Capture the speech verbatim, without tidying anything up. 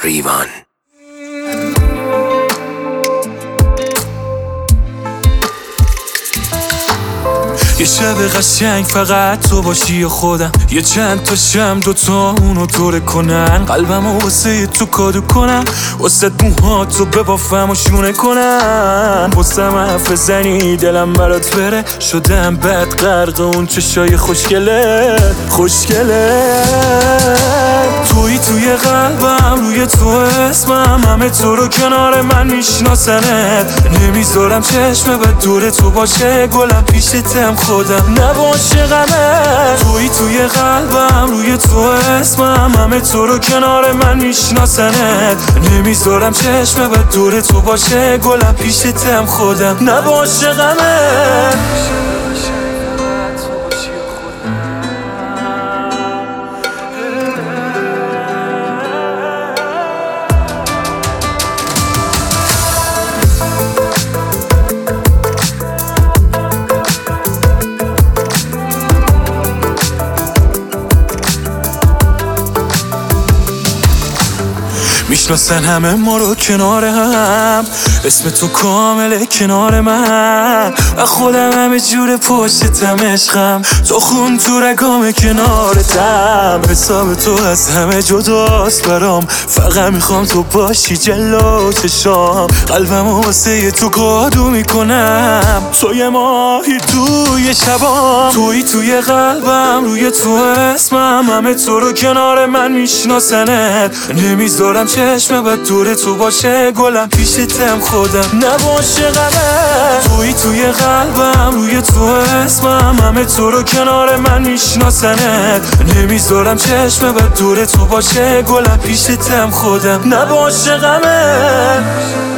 ریوان. یه شب قشنگ فقط تو باشی و خودم، یه چند تا شم دوتا اونو دوره کنن، قلبمو واسه تو کادو کنم، واسه موهاتو ببافم و شونه کنم، واسم حرف زنی دلم برات بره، شدم بد غرق اون چشای خوشگله خوشگله. توی توی قلبم روی تو اسمم، همه تو رو کنار من میشناسنت، نمیذارم چشم بد دور تو باشه، گلم پیشتم خودم نباشه غمه. توی توی قلبم روی تو اسمم، همه تو رو کنار من میشناسنت، نمیذارم چشم بد دور تو باشه، گلم پیشتم خودم نباشه غمه. میشناسن همه ما رو کنار هم، اسم تو کامله کنار من، و خودم همه جور پشتم عشقم، تو خون تو رگام کنارتم، حساب تو از همه جداست برام، فقط میخوام تو باشی جلو چشام، قلبم واسه تو کادو میکنم، تو یه ماهی توی شبام، توی توی قلبم روی تو اسمم، همه تو رو کنار من میشناسنت، نمیذارم چشم بد دور تو باشه، گلم پیشتم خودم نباشه غمه. توی توی قلبم روی تو اسمم، همه تو رو کنار من میشناسنت، نمیذارم چشم بد دور تو باشه، گلم پیشتم خودم نباشه غمه.